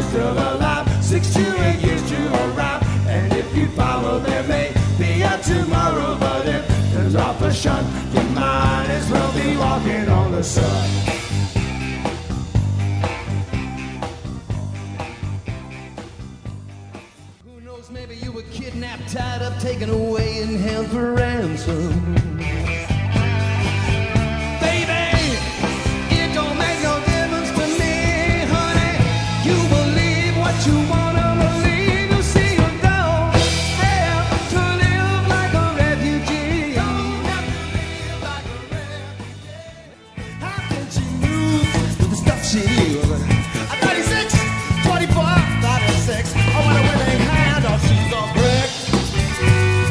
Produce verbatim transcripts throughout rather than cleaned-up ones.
still alive. Six to eight years to arrive. And if you follow, there may be a tomorrow. But if there's off a shun, you might as well be walking on the sun. Who knows, maybe you were kidnapped, tied up, taken away and held for ransom. You wanna believe, you see, you don't have to live like a refugee. Don't have to live like a refugee. How can she move with the stuff she uses? thirty-six, twenty-four, thirty-six. I want a willing hand, or she's a brick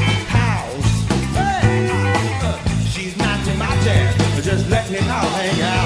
house. Hey, uh, she's not to my jazz. Just let me know, hang out.